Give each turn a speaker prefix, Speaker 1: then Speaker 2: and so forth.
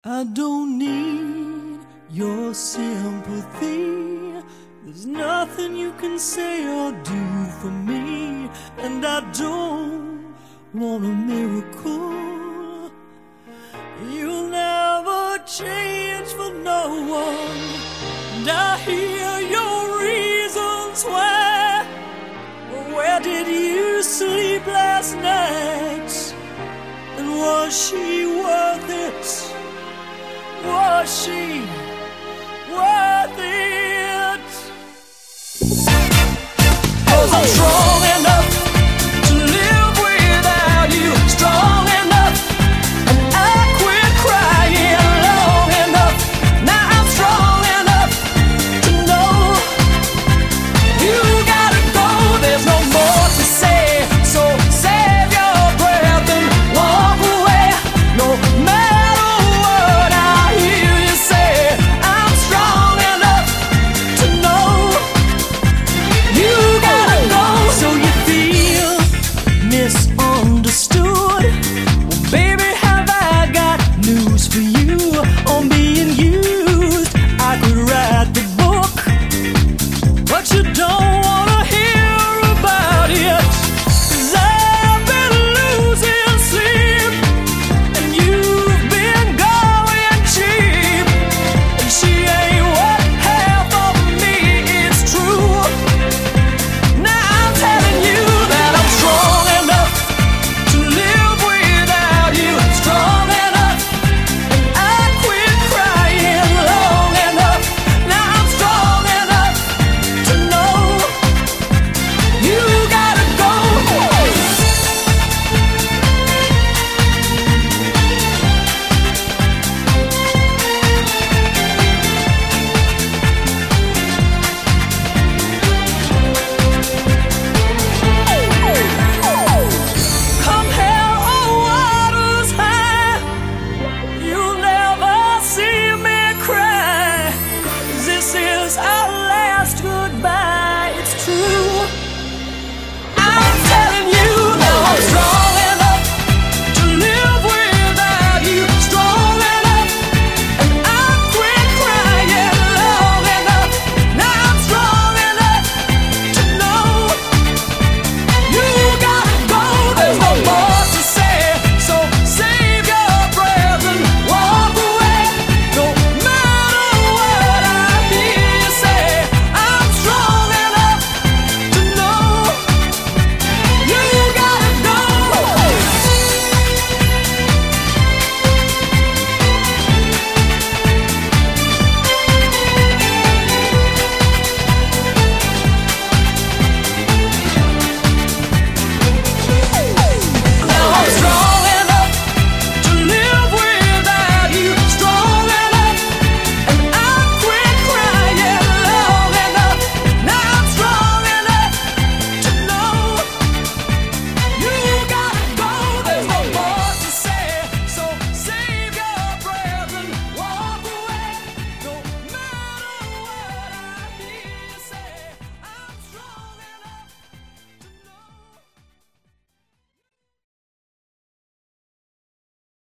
Speaker 1: I don't need your sympathy. There's nothing you can say or do for me, and I don't want a miracle. You'll never change for no one, and I hear your reasons why. Where did you sleep last night? And was she worth it? Was she?